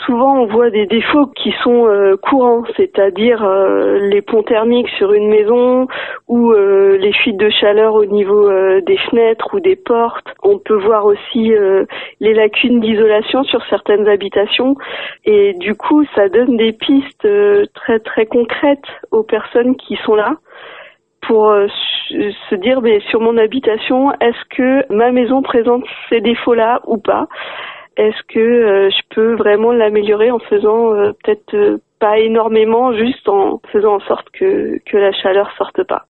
souvent on voit des défauts qui sont courants, c'est-à-dire les ponts thermiques sur une maison ou les fuites de chaleur au niveau des fenêtres ou des portes. On peut voir aussi les lacunes d'isolation sur certaines habitations et du coup ça donne des pistes très très concrètes aux personnes qui sont là pour se dire mais sur mon habitation, est-ce que ma maison présente ces défauts-là ou pas? Est-ce que je peux vraiment l'améliorer en faisant peut-être pas énormément, juste en faisant en sorte que la chaleur sorte pas?